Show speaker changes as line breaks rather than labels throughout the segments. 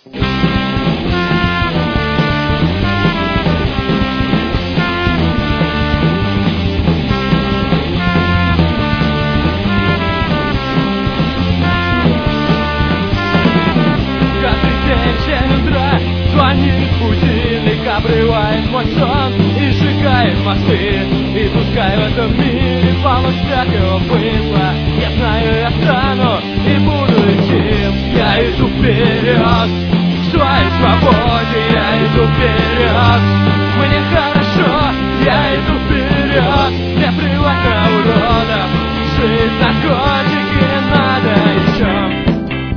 Звонит будильник, обрывает мой сон и сжигает мосты. И пускай в этом мире полно всякого быдла, я знаю, я стану и буду идти. Я иду вперед, к своей свободе, я иду вперед. Мне хорошо, я иду вперед. Мне плевать на уродов, жизнь, наркотики не надо еще.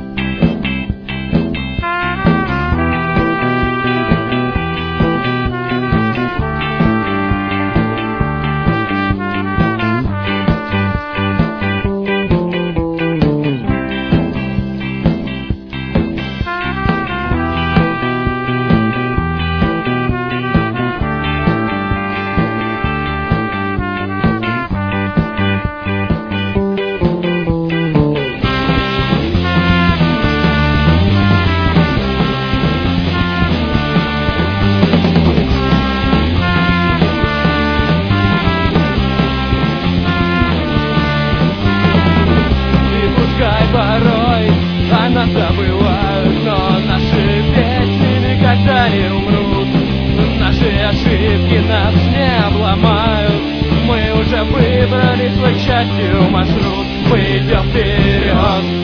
Порой она забывает, но наши песни никогда не умрут. Наши ошибки нас не обломают. Мы уже выбрали свой счастью маршрут. Мы идем вперед.